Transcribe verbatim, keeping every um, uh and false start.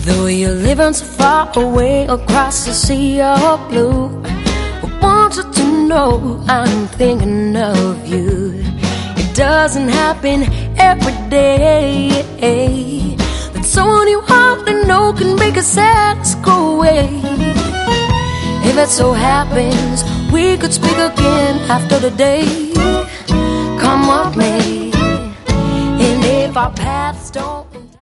Though you're living so far away across the sea of blue, I want you to know I'm thinking of you. It doesn't happen every day that someone you hardly know can make a sadness go away. If it so happens we could speak again after the day, come what may, and if our paths don't